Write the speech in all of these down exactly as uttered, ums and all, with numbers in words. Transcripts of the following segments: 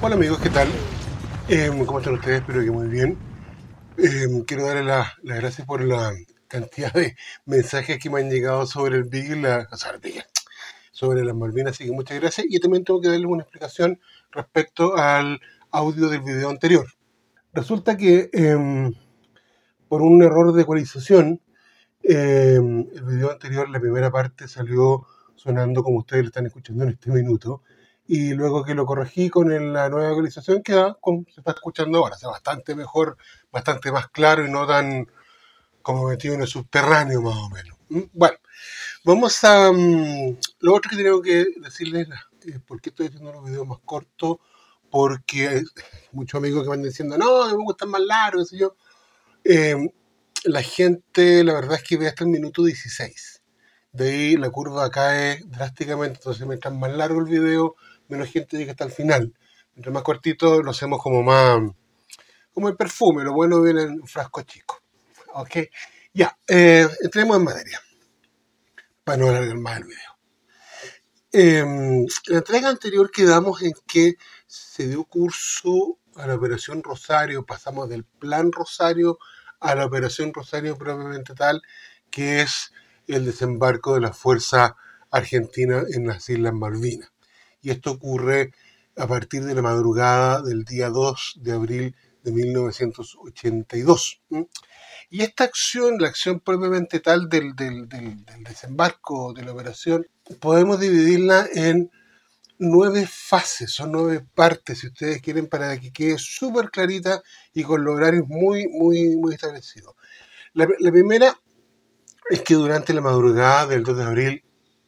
Hola amigos, ¿qué tal? Eh, ¿Cómo están ustedes? Espero que muy bien. Eh, quiero darles la- las gracias por la cantidad de mensajes que me han llegado sobre el Beagle, la- o sea, el Beagle, sobre las Malvinas, así que muchas gracias. Y también tengo que darles una explicación respecto al audio del video anterior. Resulta que eh, por un error de ecualización, eh, el video anterior, la primera parte, salió sonando como ustedes lo están escuchando en este minuto. Y luego que lo corregí con el- la nueva ecualización, queda como se está escuchando ahora. O sea, bastante mejor, bastante más claro y no tan como metido en el subterráneo, más o menos. ¿Mm? Bueno, vamos a. mm, lo otro que tengo que decirles es por qué estoy haciendo los videos más cortos. Porque hay muchos amigos que van diciendo, no, me gustan más largos, qué sé yo. Eh, la gente, la verdad es que ve hasta el minuto dieciséis. De ahí la curva cae drásticamente, entonces mientras más largo el video, menos gente llega hasta el final. Mientras más cortito, lo hacemos como más, como el perfume, lo bueno viene en un frasco chico. Ok, ya, eh, entremos en materia, para no alargar más el video. Eh, en la entrega anterior quedamos en que se dio curso a la Operación Rosario, pasamos del Plan Rosario a la Operación Rosario propiamente tal, que es el desembarco de la Fuerza Argentina en las Islas Malvinas. Y esto ocurre a partir de la madrugada del día dos de abril de mil novecientos ochenta y dos. Y esta acción, la acción propiamente tal del, del, del, del desembarco de la operación, podemos dividirla en nueve fases, son nueve partes, si ustedes quieren, para que quede súper clarita y con los horarios muy, muy, muy establecidos. La, la primera es que durante la madrugada del dos de abril,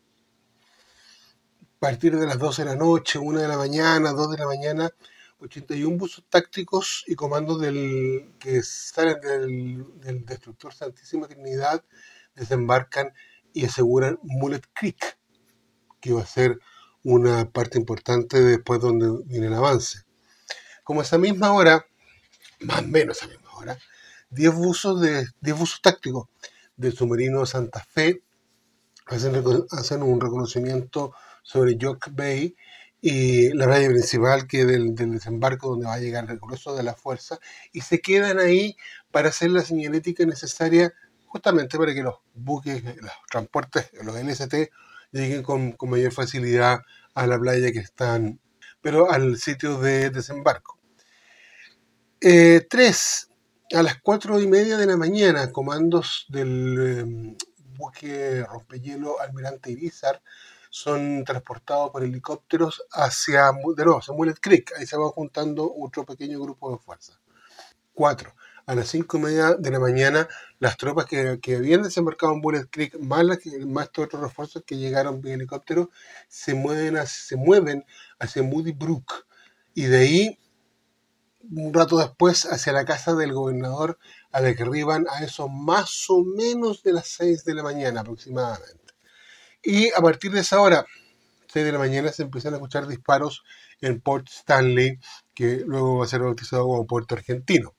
a partir de las doce de la noche, una de la mañana, dos de la mañana, ochenta y uno buzos tácticos y comandos del, que salen del, del destructor Santísima Trinidad desembarcan y aseguran Mullet Creek, que va a ser una parte importante después donde viene el avance. Como esa misma hora, más o menos esa misma hora, diez buzos, de, diez buzos tácticos del submarino Santa Fe hacen, hacen un reconocimiento sobre York Bay y la playa principal que del, del desembarco donde va a llegar el grueso de la fuerza y se quedan ahí para hacer la señalética necesaria justamente para que los buques, los transportes, los N S T lleguen con, con mayor facilidad a la playa que están, pero al sitio de desembarco. Eh, tres, a las cuatro y media de la mañana, comandos del eh, buque rompehielo Almirante Irizar son transportados por helicópteros hacia, de nuevo, hacia Mullet Creek. Ahí se va juntando otro pequeño grupo de fuerza. Cuatro, a las cinco y media de la mañana, las tropas que, que habían desembarcado en Mullet Creek, más, las, más estos otros refuerzos que llegaron vía helicóptero, se mueven, se mueven hacia Moody Brook. Y de ahí un rato después hacia la casa del gobernador, a la que arriban a eso más o menos de las seis de la mañana aproximadamente. Y a partir de esa hora, seis de la mañana, se empiezan a escuchar disparos en Port Stanley, que luego va a ser bautizado como Puerto Argentino.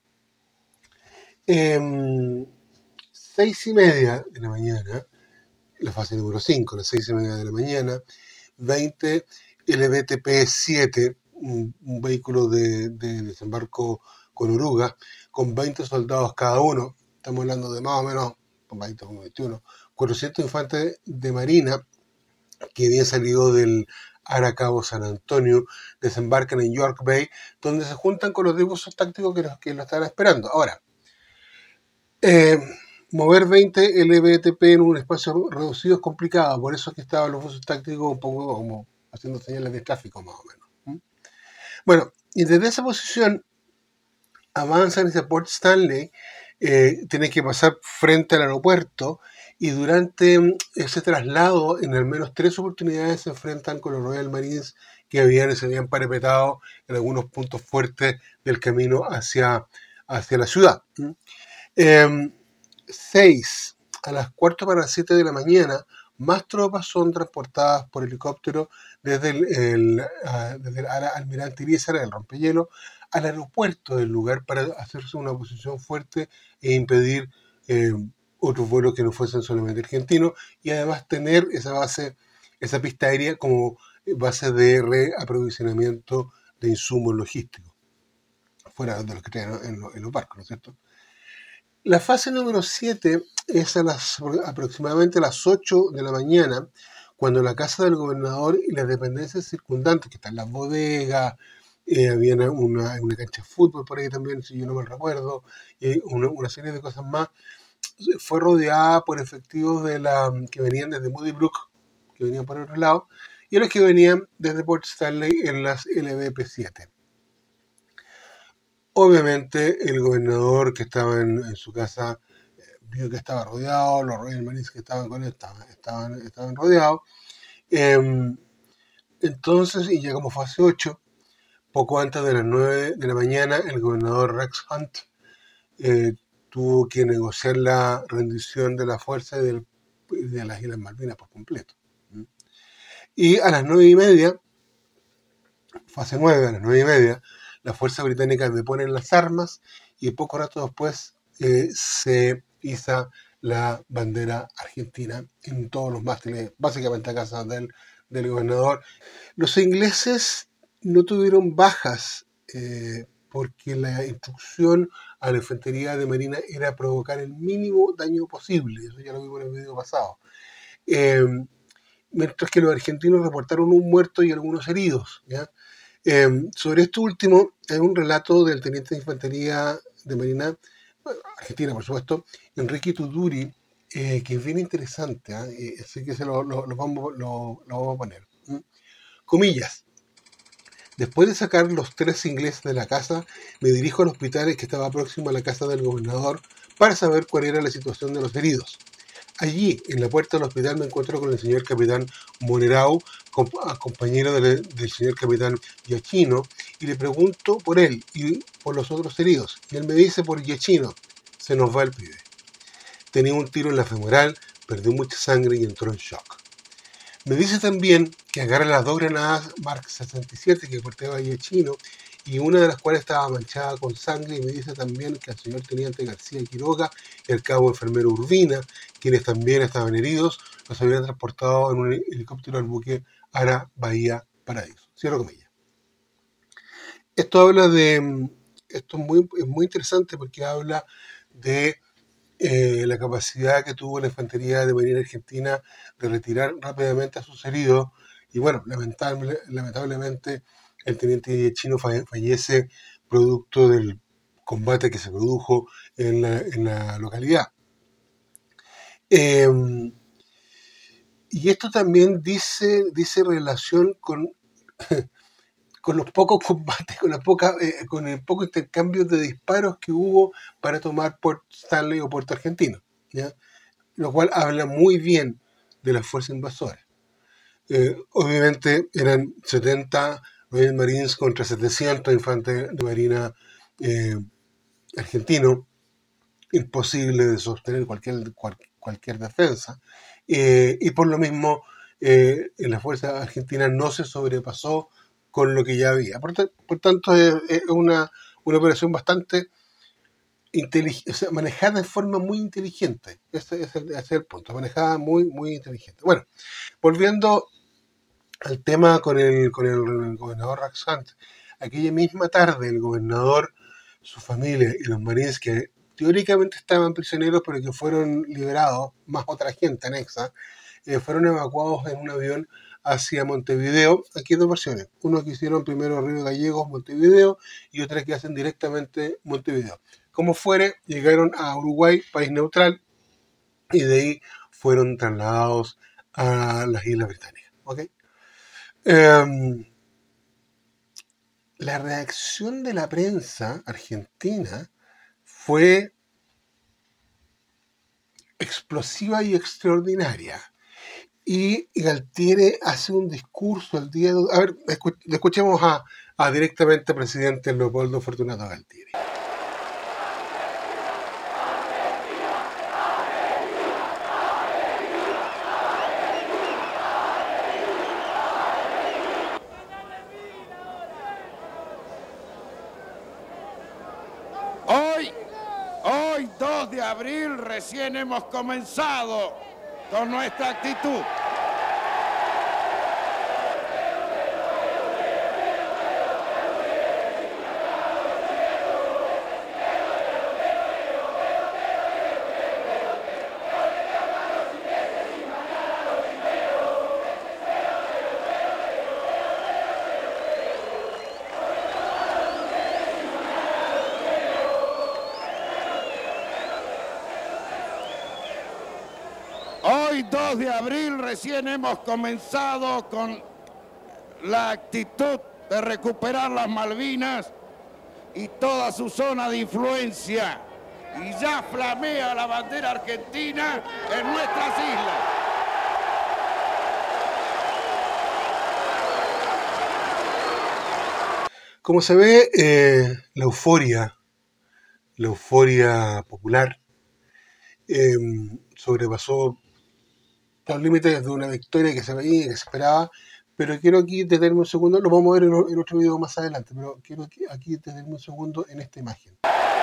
Eh, seis y media de la mañana, la fase número cinco, las seis y media de la mañana, veinte L B T P siete, un, un vehículo de, de desembarco con oruga, con veinte soldados cada uno, estamos hablando de más o menos, veinte, veintiuno, cuatrocientos infantes de marina que habían salido del Aracabo San Antonio, desembarcan en York Bay, donde se juntan con los buzos tácticos que, los, que lo estaban esperando. Ahora, eh, mover veinte L B T P en un espacio reducido es complicado, por eso es que estaban los buzos tácticos un poco como haciendo señales de tráfico más o menos. ¿Mm? Bueno, y desde esa posición avanzan hacia Port Stanley, eh, tienen que pasar frente al aeropuerto y durante ese traslado en al menos tres oportunidades se enfrentan con los Royal Marines que habían, se habían parapetado en algunos puntos fuertes del camino hacia, hacia la ciudad. ¿Mm? Eh, seis, a las cuarto para las siete de la mañana, más tropas son transportadas por helicóptero desde el, el, uh, desde el Almirante Irizar, el rompehielo, al aeropuerto del lugar para hacerse una posición fuerte e impedir eh, otros vuelos que no fuesen solamente argentinos y además tener esa base, esa pista aérea como base de reaprovisionamiento de insumos logísticos, fuera de los que traen en, en los barcos, ¿no es cierto? La fase número siete es a las, aproximadamente a las ocho de la mañana, cuando la casa del gobernador y las dependencias circundantes, que están las bodegas, eh, había una, una, una cancha de fútbol por ahí también, si yo no me recuerdo, y una, una serie de cosas más, fue rodeada por efectivos de la, que venían desde Moody Brook, que venían por otro lado, y los que venían desde Port Stanley en las L V P siete. Obviamente el gobernador que estaba en, en su casa eh, vio que estaba rodeado, los Royal Marines que estaban con él estaban, estaban, estaban rodeados. Eh, entonces, y ya como fase ocho, poco antes de las nueve de la mañana, el gobernador Rex Hunt eh, tuvo que negociar la rendición de la fuerza del, de las Islas Malvinas por completo. Y a las nueve y media, fase nueve, a las nueve y media, las fuerzas británicas deponen las armas y poco rato después eh, se iza la bandera argentina en todos los mástiles, básicamente a casa del, del gobernador. Los ingleses no tuvieron bajas eh, porque la instrucción a la infantería de marina era provocar el mínimo daño posible, eso ya lo vimos en el video pasado. Eh, mientras que los argentinos reportaron un muerto y algunos heridos, ¿ya? Eh, sobre esto último, hay un relato del teniente de infantería de marina, bueno, argentina por supuesto, Enrique Tuduri, eh, que es bien interesante, ¿eh? Así que se lo, lo, lo, vamos, lo, lo vamos a poner. ¿Mm? Comillas. Después de sacar los tres ingleses de la casa, me dirijo al hospital que estaba próximo a la casa del gobernador para saber cuál era la situación de los heridos. Allí, en la puerta del hospital, me encuentro con el señor capitán Monerau, compañero del, del señor capitán Giacchino, y le pregunto por él y por los otros heridos. Y él me dice por Giacchino, se nos va el pibe. Tenía un tiro en la femoral, perdió mucha sangre y entró en shock. Me dice también que agarra las dos granadas Mark sesenta y siete que portaba Giacchino, y una de las cuales estaba manchada con sangre, y me dice también que al señor teniente García Quiroga y al cabo enfermero Urbina, quienes también estaban heridos, los habían transportado en un helicóptero al buque Ara Bahía Paraíso. Cierro comillas. Esto habla de, esto es muy, es muy interesante porque habla de eh, la capacidad que tuvo la infantería de marina argentina de retirar rápidamente a sus heridos, y bueno, lamentable, lamentablemente el teniente chino fallece producto del combate que se produjo en la, en la localidad. Eh, y esto también dice, dice relación con, con los pocos combates, con, la poca, eh, con el poco intercambio de disparos que hubo para tomar Port Stanley o Puerto Argentino, ¿ya? Lo cual habla muy bien de las fuerzas invasoras. Eh, obviamente eran setenta Royal Marines contra setecientos infantes de marina eh, argentino, imposible de sostener cualquier, cual, cualquier defensa, eh, y por lo mismo eh, en la fuerza argentina no se sobrepasó con lo que ya había. Por, por tanto, es, es una, una operación bastante o sea, manejada de forma muy inteligente. Ese, ese, ese es el punto, manejada muy, muy inteligente. Bueno, volviendo al tema con el, con el gobernador Rex Hunt, aquella misma tarde el gobernador, su familia y los marines que teóricamente estaban prisioneros pero que fueron liberados, más otra gente anexa, eh, fueron evacuados en un avión hacia Montevideo. Aquí hay dos versiones, uno que hicieron primero Río Gallegos, Montevideo, y otra que hacen directamente Montevideo. Como fuere, llegaron a Uruguay, país neutral, y de ahí fueron trasladados a las Islas Británicas. ¿Okay? Eh, la reacción de la prensa argentina fue explosiva y extraordinaria. Y Galtieri hace un discurso el día de... A ver, escuchemos a, a directamente al presidente Leopoldo Fortunato Galtieri. Hoy, hoy dos de abril, recién hemos comenzado con nuestra actitud. Hoy, dos de abril, recién hemos comenzado con la actitud de recuperar las Malvinas y toda su zona de influencia. Y ya flamea la bandera argentina en nuestras islas. Como se ve, eh, la euforia, la euforia popular eh, sobrepasó los límites de una victoria que se veía, que se esperaba, pero quiero aquí detenerme un segundo, lo vamos a ver en, en otro video más adelante, pero quiero aquí, aquí detenerme un segundo en esta imagen.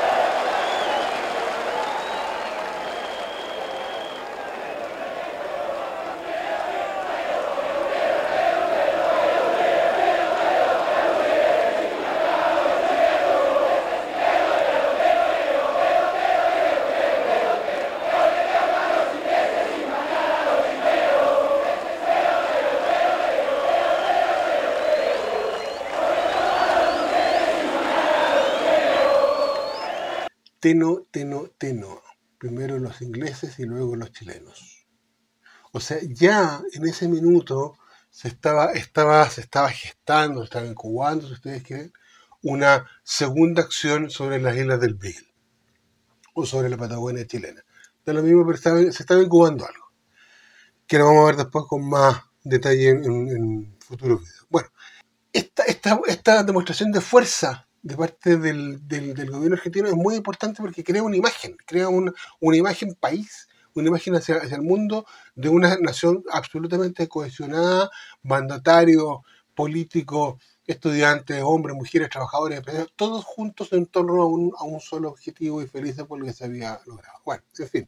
Teno, teno, teno. Primero los ingleses y luego los chilenos. O sea, ya en ese minuto se estaba, estaba, se estaba gestando, se estaba incubando, si ustedes quieren, una segunda acción sobre las islas del Beagle o sobre la Patagonia chilena. De lo mismo, pero estaba, se estaba incubando algo, que lo vamos a ver después con más detalle en, en, en futuros videos. Bueno, esta, esta, esta demostración de fuerza de parte del, del, del gobierno argentino es muy importante porque crea una imagen, crea una, una imagen país, una imagen hacia, hacia el mundo de una nación absolutamente cohesionada, mandatarios, políticos, estudiantes, hombres, mujeres, trabajadores, empresarios, todos juntos en torno a un, a un solo objetivo y felices por lo que se había logrado. Bueno, en fin.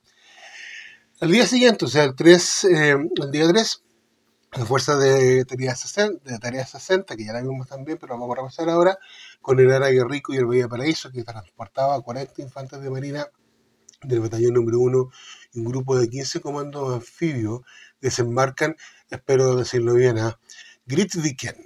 Al día siguiente, o sea, el, tres, eh, el día tres, la fuerza de Tarea sesenta, de Tarea sesenta, que ya la vimos también, pero vamos a repasar ahora, con el Ara Guerrico y el Bahía Paraíso, que transportaba cuarenta infantes de marina del batallón número uno y un grupo de quince comandos anfibios, desembarcan, espero decirlo bien, a Grytviken,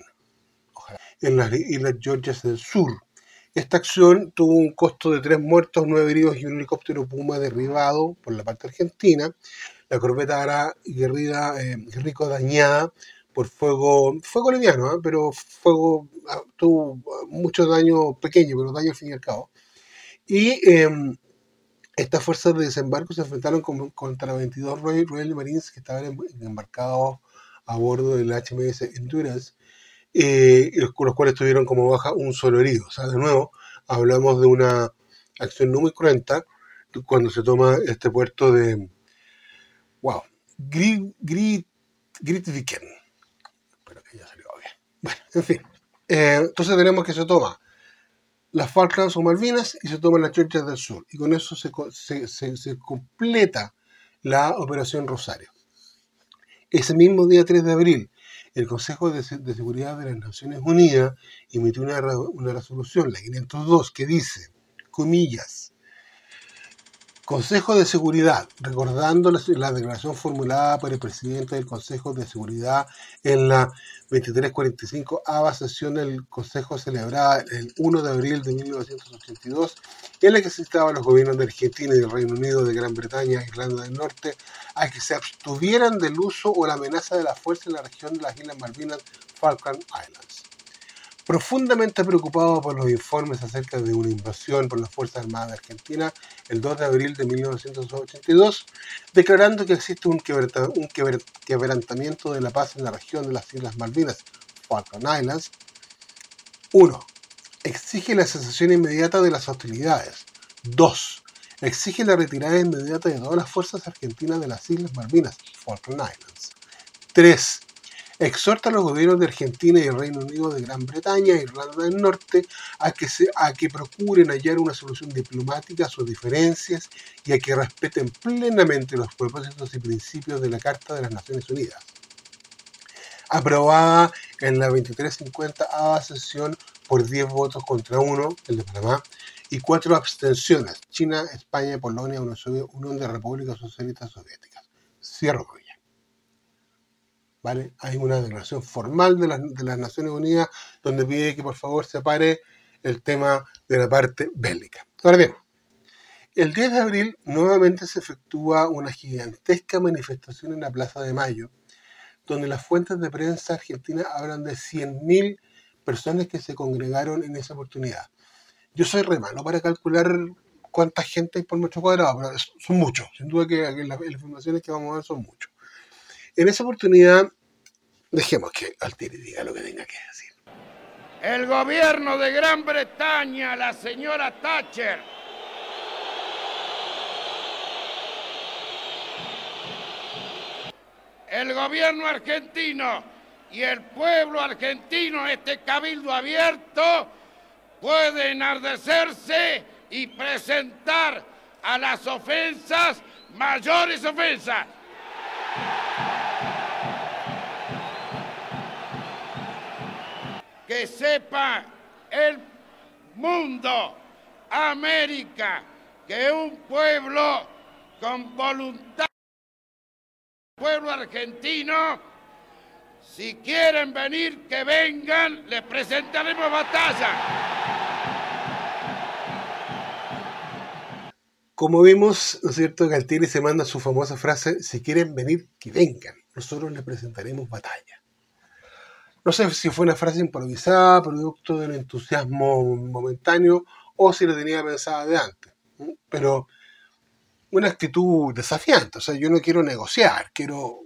en las Islas Georgias del Sur. Esta acción tuvo un costo de tres muertos, nueve heridos y un helicóptero Puma derribado por la parte argentina. La corbeta Ara Guerrida, eh, Guerrico dañada por fuego, fuego liviano, ¿eh? pero fuego uh, tuvo mucho daño pequeño, pero daño al fin y al cabo. Y eh, estas fuerzas de desembarco se enfrentaron con, contra veintidós Royal, Royal Marines que estaban embarcados a bordo del H M S Endurance, eh, con los cuales tuvieron como baja un solo herido. O sea, de nuevo, hablamos de una acción no muy cruenta cuando se toma este puerto de wow, Grytviken. Espero que ya salió bien. Bueno, en fin. Eh, entonces tenemos que se toma las Falklands o Malvinas y se toman las Georgias del Sur. Y con eso se, se, se, se completa la Operación Rosario. Ese mismo día tres de abril, el Consejo de, de Seguridad de las Naciones Unidas emitió una, una resolución, la quinientos dos, que dice, comillas, Consejo de Seguridad, recordando la, la declaración formulada por el presidente del Consejo de Seguridad en la veintitrés cuarenta y cinco ava sesión del Consejo celebrada el uno de abril de mil novecientos ochenta y dos, en la que se instaba a los gobiernos de Argentina y del Reino Unido, de Gran Bretaña e Irlanda del Norte a que se abstuvieran del uso o la amenaza de la fuerza en la región de las Islas Malvinas, Falkland Islands. Profundamente preocupado por los informes acerca de una invasión por las Fuerzas Armadas de Argentina el dos de abril de mil novecientos ochenta y dos, declarando que existe un, quebranta, un quebr, quebrantamiento de la paz en la región de las Islas Malvinas, Falkland Islands. uno. Exige la cesación inmediata de las hostilidades. dos. Exige la retirada inmediata de todas las fuerzas argentinas de las Islas Malvinas, Falkland Islands. tres. Exhorta a los gobiernos de Argentina y el Reino Unido, de Gran Bretaña e Irlanda del Norte a que, se, a que procuren hallar una solución diplomática a sus diferencias y a que respeten plenamente los propósitos y principios de la Carta de las Naciones Unidas. Aprobada en la veintitrés cincuenta ava sesión por diez votos contra uno, el de Panamá, y cuatro abstenciones, China, España, Polonia, Unión de Repúblicas Socialistas Soviéticas. Cierro muy bien. ¿Vale? Hay una declaración formal de las, de las Naciones Unidas donde pide que por favor se pare el tema de la parte bélica. Ahora bien, El diez de abril nuevamente se efectúa una gigantesca manifestación en la Plaza de Mayo, donde las fuentes de prensa argentina hablan de cien mil personas que se congregaron en esa oportunidad. Yo soy re malo para calcular cuánta gente hay por metro cuadrado, pero son muchos, sin duda que las, las informaciones que vamos a ver son muchos. En esa oportunidad, dejemos que Altieri diga lo que tenga que decir. El gobierno de Gran Bretaña, la señora Thatcher, el gobierno argentino y el pueblo argentino, este cabildo abierto, puede enardecerse y presentar a las ofensas mayores ofensas. Que sepa el mundo, América, que un pueblo con voluntad, pueblo argentino, si quieren venir, que vengan, les presentaremos batalla. Como vimos, ¿no es cierto?, que Altieri se manda su famosa frase, si quieren venir, que vengan, nosotros les presentaremos batalla. No sé si fue una frase improvisada, producto del entusiasmo momentáneo, o si lo tenía pensada de antes, pero una actitud desafiante. O sea, yo no quiero negociar, quiero,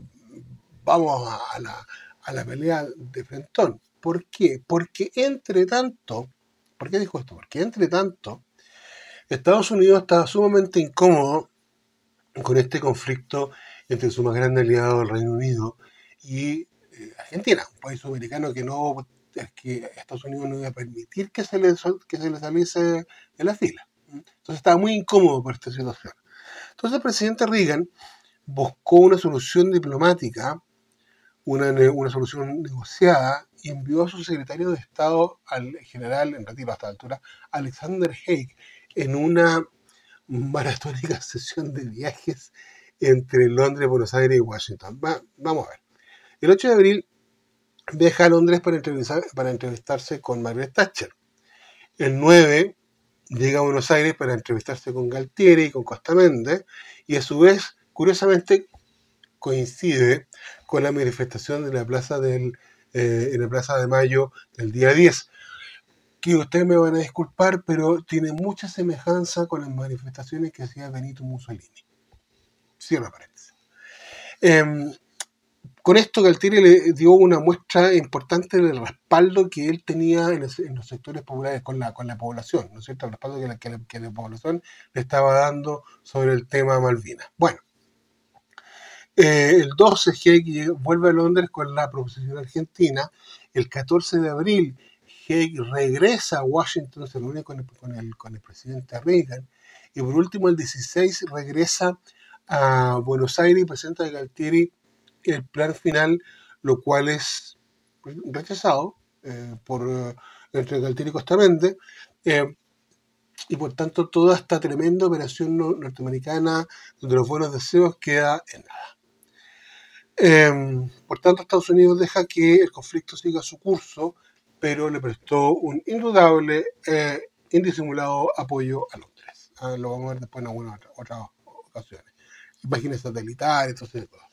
vamos a la, a la pelea de frentón. ¿Por qué? Porque entre tanto, ¿por qué dijo esto? Porque entre tanto, Estados Unidos estaba sumamente incómodo con este conflicto entre su más grande aliado, el Reino Unido, y eh, Argentina, un país sudamericano que no, que Estados Unidos no iba a permitir que se le, que se le saliese de la fila. Entonces estaba muy incómodo por esta situación. Entonces el presidente Reagan buscó una solución diplomática, una, una solución negociada, y envió a su secretario de Estado, al general, en retiro hasta la altura, Alexander Haig, en una maratónica sesión de viajes entre Londres, Buenos Aires y Washington. Va, vamos a ver. El ocho de abril viaja a Londres para, entrevistar, para entrevistarse con Margaret Thatcher. El nueve llega a Buenos Aires para entrevistarse con Galtieri y con Costa Méndez, y a su vez, curiosamente, coincide con la manifestación de la plaza del, eh, en la Plaza de Mayo del día diez, que ustedes me van a disculpar, pero tiene mucha semejanza con las manifestaciones que hacía Benito Mussolini. Cierro paréntesis. Eh, con esto Galtieri le dio una muestra importante del respaldo que él tenía en, el, en los sectores populares con la, con la población, ¿no es cierto? El respaldo que la, que, la, que la población le estaba dando sobre el tema Malvinas. Bueno, eh, el doce Haig vuelve a Londres con la proposición argentina. El catorce de abril Haig regresa a Washington, se reúne con el, con, el, con el presidente Reagan, y por último el dieciséis regresa a Buenos Aires y presenta a Galtieri el plan final, lo cual es rechazado eh, por eh, entre Galtieri y Costa Méndez, eh, y por tanto toda esta tremenda operación norteamericana de los buenos deseos queda en nada. Eh, por tanto, Estados Unidos deja que el conflicto siga su curso, pero le prestó un indudable, eh, indisimulado apoyo a Londres. Ah, lo vamos a ver después en algunas otras, otras ocasiones. Imágenes satelitales, entonces cosas.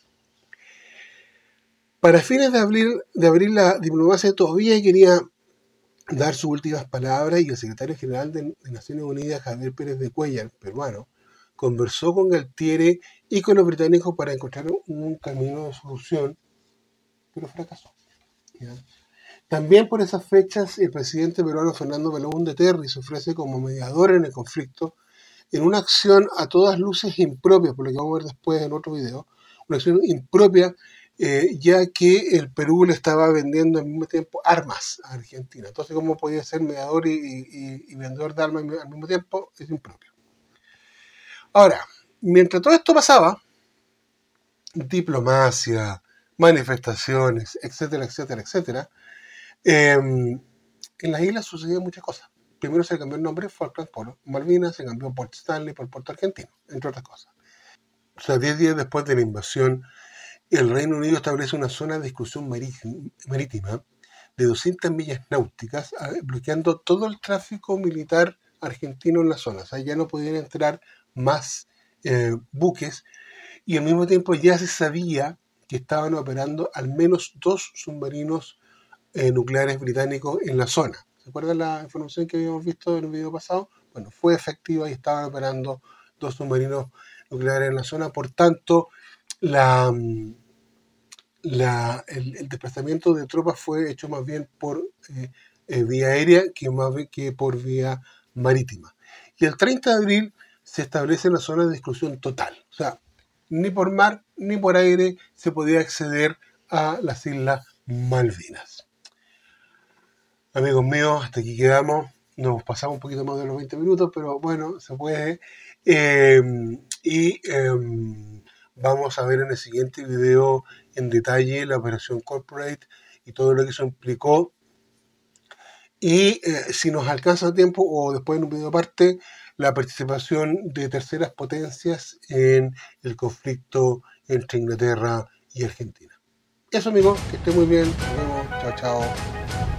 Para fines de abril, de abril, la diplomacia todavía quería dar sus últimas palabras, y el secretario general de, de Naciones Unidas, Javier Pérez de Cuéllar, peruano, conversó con Galtieri y con los británicos para encontrar un camino de solución, pero fracasó. ¿Ya? También por esas fechas, el presidente peruano Fernando Belaúnde Terry se ofrece como mediador en el conflicto, en una acción a todas luces impropia, por lo que vamos a ver después en otro video, una acción impropia, eh, ya que el Perú le estaba vendiendo al mismo tiempo armas a Argentina. Entonces, ¿cómo podía ser mediador y, y, y vendedor de armas al mismo tiempo? Es impropio. Ahora, mientras todo esto pasaba, diplomacia, manifestaciones, etcétera, etcétera, etcétera, eh, en las islas sucedían muchas cosas. Primero se cambió el nombre, Falkland por Malvinas, se cambió Port Stanley por Puerto Argentino, entre otras cosas. O sea, diez días después de la invasión, el Reino Unido establece una zona de exclusión marítima de doscientas millas náuticas, bloqueando todo el tráfico militar argentinos en la zona. O sea, ya no podían entrar más eh, buques, y al mismo tiempo ya se sabía que estaban operando al menos dos submarinos eh, nucleares británicos en la zona. ¿Se acuerdan la información que habíamos visto en el video pasado? Bueno, fue efectiva y estaban operando dos submarinos nucleares en la zona. Por tanto, la, la, el, el desplazamiento de tropas fue hecho más bien por eh, eh, vía aérea que, más bien que por vía marítima. Y el treinta de abril se establece la zona de exclusión total. O sea, ni por mar ni por aire se podía acceder a las Islas Malvinas. Amigos míos, hasta aquí quedamos. Nos pasamos un poquito más de los veinte minutos, pero bueno, se puede. Eh, y eh, vamos a ver en el siguiente video en detalle la operación Corporate y todo lo que eso implicó. Y eh, si nos alcanza tiempo, o después en un video aparte, la participación de terceras potencias en el conflicto entre Inglaterra y Argentina. Eso, amigos, que estén muy bien. Nos vemos. Chao, chao.